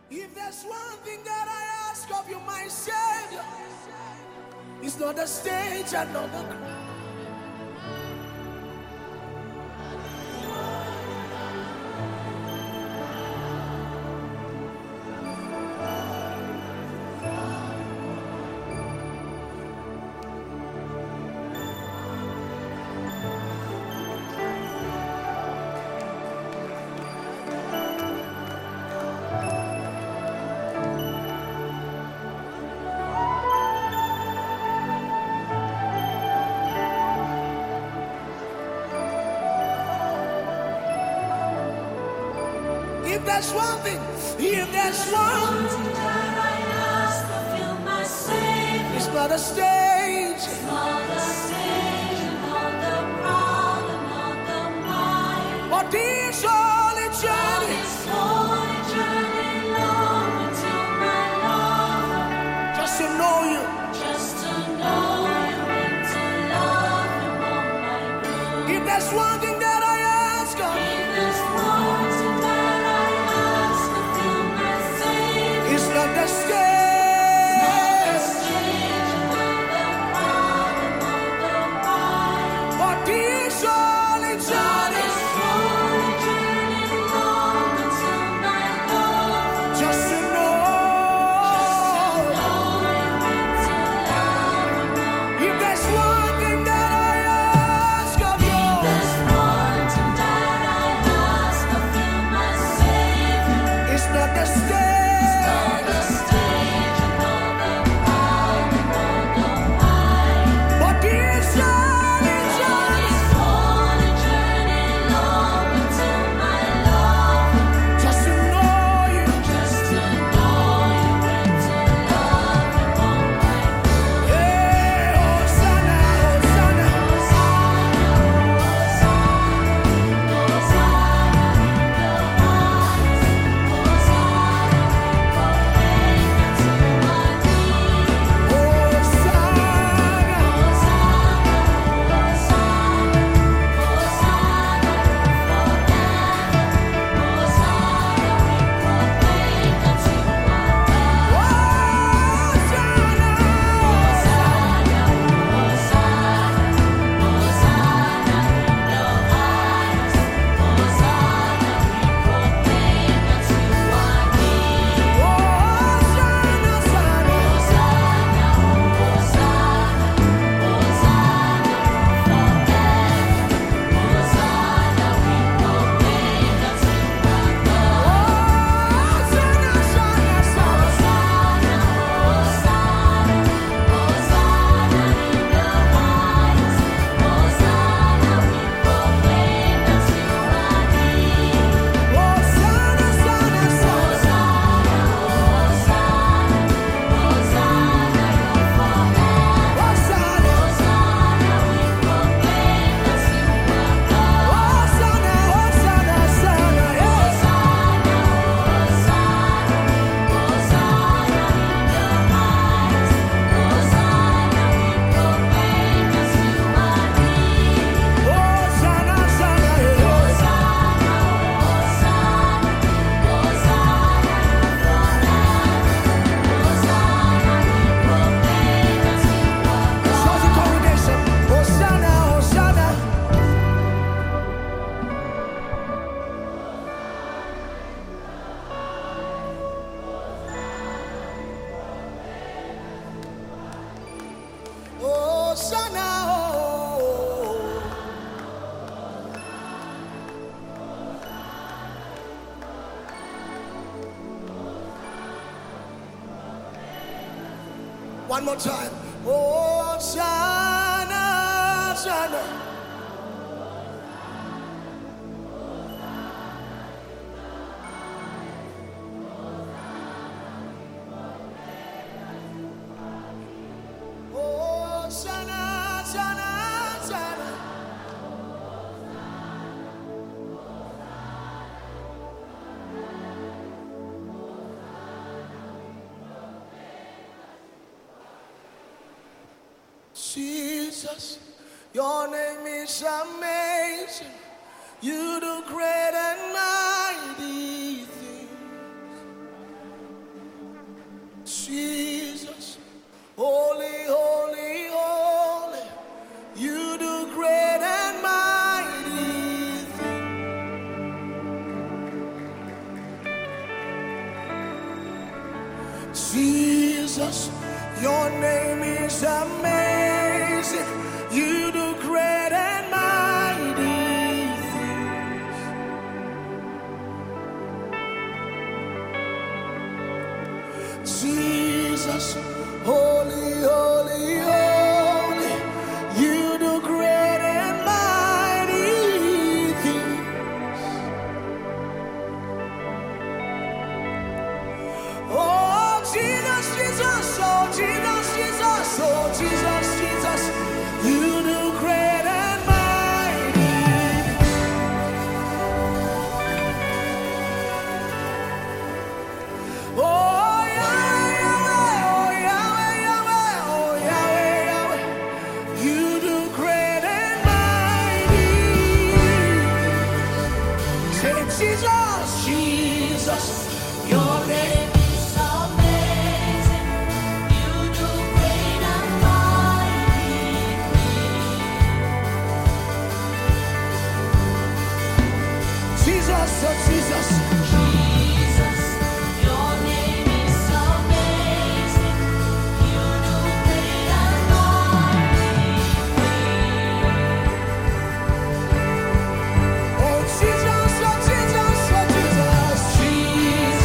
If there's one thing that I ask of you, my Savior, it's not the stage and not the crown. If there's one thing, if there's one thing that I ask of you, my Savior, it's not a stage, it's not the stage, not the problem, not the mind, but this holy journey, long until my love, just to know you, and to love you more, my God. If there's one thing that I ask of, if there's one thing that I ask of you, my Savior, it's not the stage, not the problem, not the mind, but this holy journey, long until my love, just to know you, and to love you more. If there's one thing that I ask of you, if there's one thing that I ask of you, my Savior, it's not the stage, not the stage, not the problem, not the mind, but this holy journey, long until my love, just to know you, and to love you more, my God. Yeah, Hosanna, Hosanna, Hosanna, one more time. Hosanna, Hosanna. Hosanna, Hosanna, Hosanna. Jesus, your name is amazing. You do great and mighty things. Jesus, your name is amazing. You do great and mighty things. Jesus, holy, holy, holy. You do great and mighty things. Oh, Jesus, Jesus, oh, Jesus, Jesus, oh, Jesus, Jesus. You do great and mighty. Oh, Yahweh, Yahweh, oh, Yahweh, Yahweh, oh, Yahweh, Yahweh. You do great and mighty. Say, Jesus, Jesus, your name is amazing. You do great and mighty things. Jesus, oh Jesus. Jesus, your name is amazing. You do great and mighty things. Oh Jesus, oh Jesus, oh Jesus. Jesus,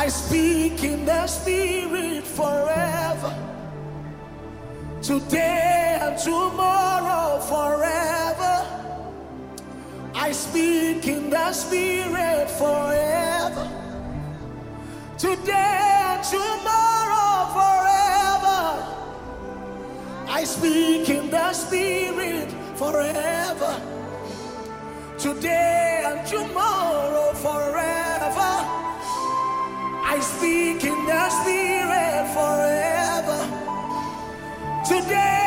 I speak in the Spirit forever. Today and tomorrow forever. I speak in the Spirit forever. Today and tomorrow forever. I speak in the Spirit forever. Today and tomorrow forever. I speak in the Spirit forever. Today